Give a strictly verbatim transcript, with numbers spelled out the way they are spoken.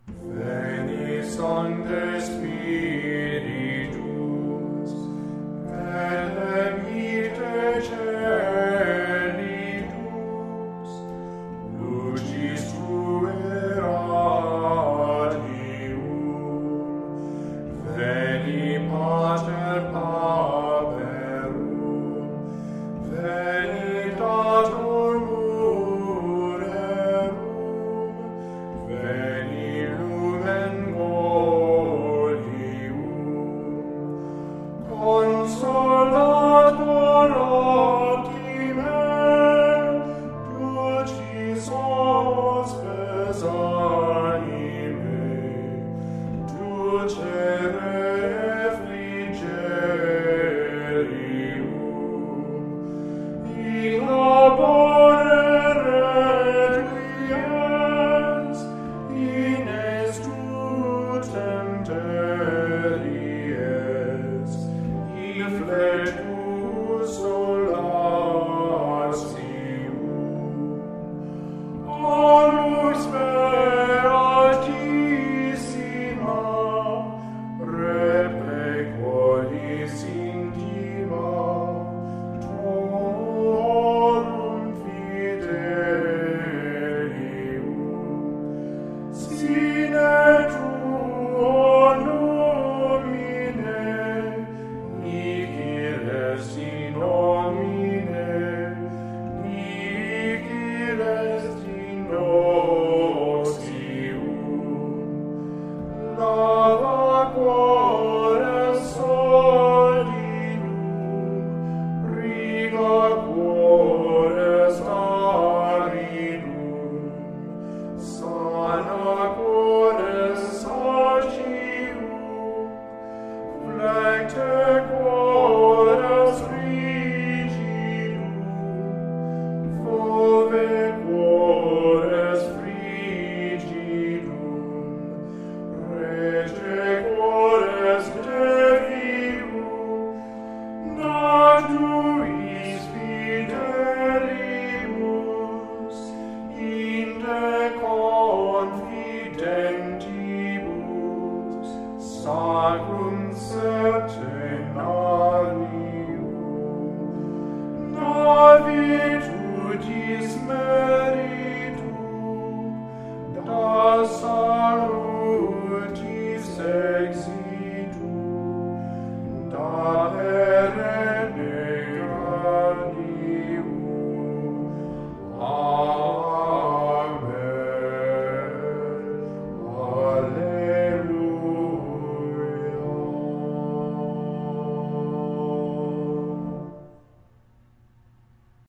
Veni Sancte Spiritus, elemite celibus, lucis tuae radium, veni Pater Paperum, veni Datur Murerum, veni Lumen Gaudium, Consolator optime, dulcis hospes animae, dulcere refrigerium, in labore requies, in estutem teries, in fletus solatium, onus beatissima, reprequolis intima, tuorum fidelium, si